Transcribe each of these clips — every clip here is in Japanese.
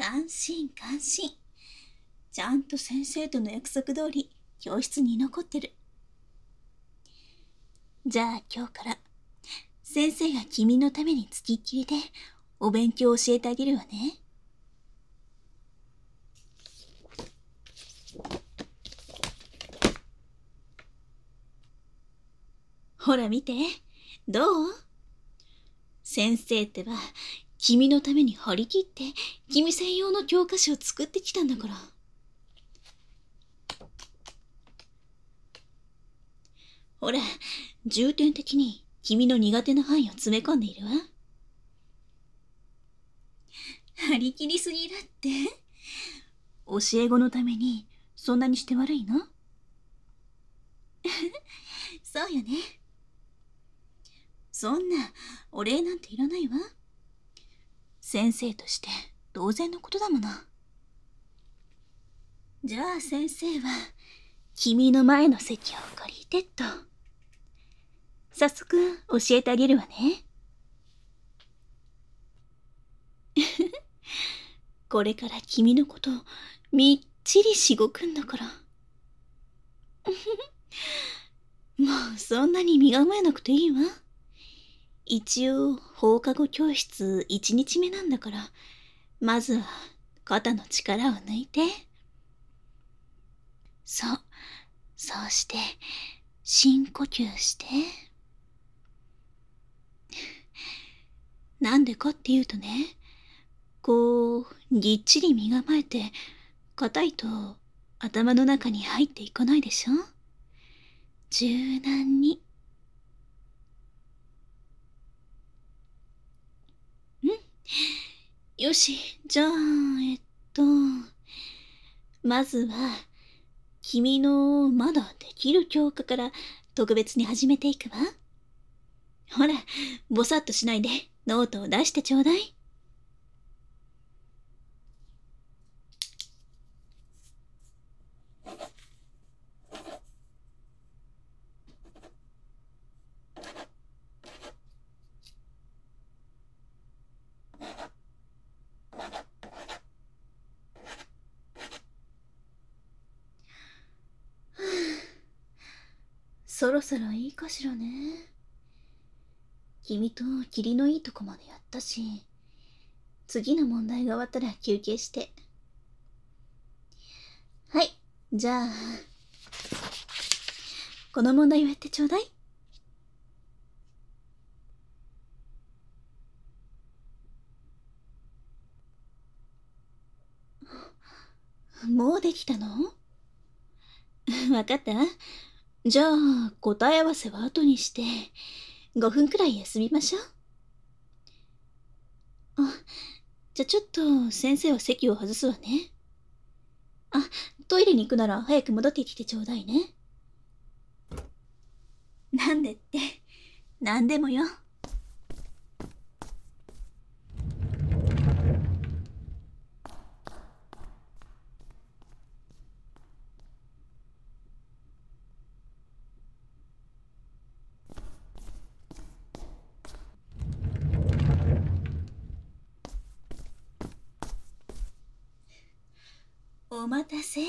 感心感心。ちゃんと先生との約束通り教室に残ってる。じゃあ今日から先生が君のためにつきっきりでお勉強を教えてあげるわね。ほら見て、どう？先生ってば君のために張り切って君専用の教科書を作ってきたんだから。ほら、重点的に君の苦手な範囲を詰め込んでいるわ。張り切りすぎだって。教え子のためにそんなにして悪いの？そうよね。そんなお礼なんていらないわ。先生として当然のことだもの。じゃあ先生は君の前の席を借りてっと。早速教えてあげるわね。これから君のことをみっちりしごくんだから。もうそんなに身構えなくていいわ。一応放課後教室1日目なんだから、まずは肩の力を抜いて。そう、そうして深呼吸して。なんでかっていうとね、こうぎっちり身構えて硬いと頭の中に入っていかないでしょ。柔軟に。よし、じゃあまずは君のまだできる教科から特別に始めていくわ。ほら、ぼさっとしないでノートを出してちょうだい。そろそろいいかしらね。君と霧のいいとこまでやったし、次の問題が終わったら休憩して。はい、じゃあこの問題をやってちょうだい。もうできたの？わかった。じゃあ答え合わせは後にして5分くらい休みましょう。あ、じゃあちょっと先生は席を外すわね。あ、トイレに行くなら早く戻ってきてちょうだいね。なんでって、なんでもよ。お待たせ。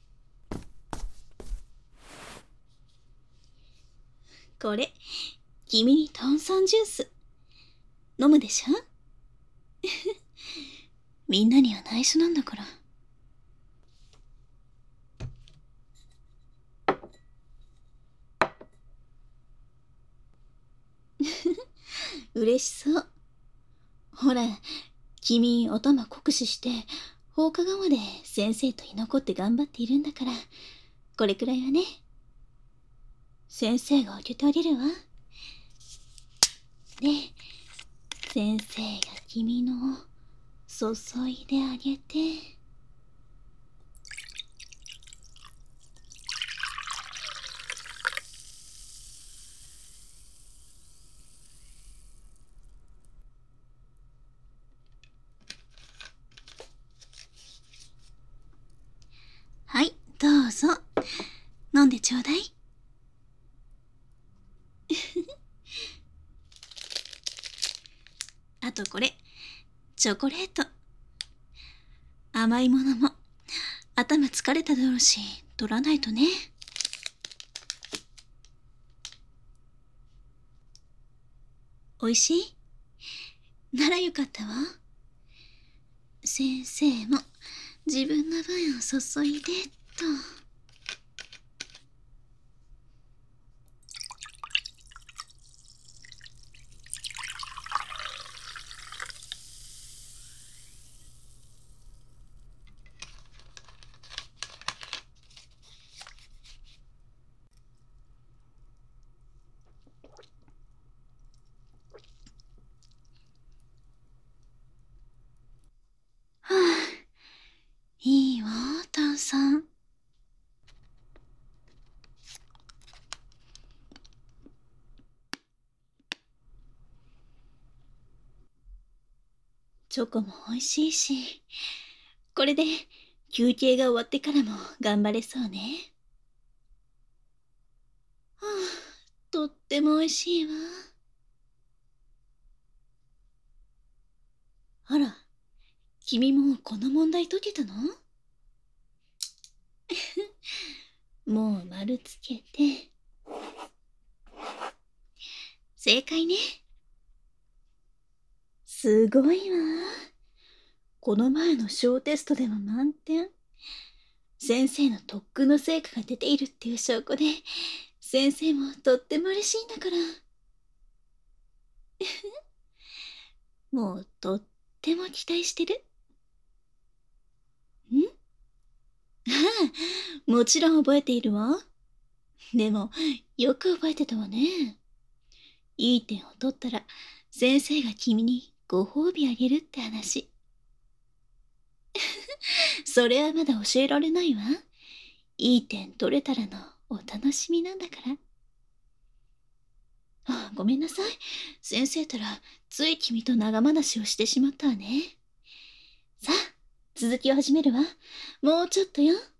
これ、君に炭酸ジュース。飲むでしょ？みんなには内緒なんだから。嬉しそう。ほら、君頭酷使して放課後まで先生と居残って頑張っているんだから、これくらいはね。先生が開けてあげるわ。で、先生が君の注いであげて。はい、どうぞ。飲んでちょうだい。あとこれ、チョコレート。 甘いものも頭疲れただろうし、取らないとね。おいしい？ならよかったわ。先生も自分の分を注いでと。はあ、いいわ、炭酸。チョコも美味しいし、これで休憩が終わってからも頑張れそうね。はあ、とっても美味しいわ。あら、君もこの問題解けたの？もう丸つけて。正解ね。すごいわ。この前の小テストでは満点。先生の特訓の成果が出ているっていう証拠で、先生もとっても嬉しいんだから。もうとっても期待してる。ん？ああ、もちろん覚えているわ。でも、よく覚えてたわね。いい点を取ったら、先生が君にご褒美あげるって話。それはまだ教えられないわ。いい点取れたらのお楽しみなんだから。あ、ごめんなさい。先生たら、つい君と長話をしてしまったわね。さあ、続きを始めるわ。もうちょっとよ。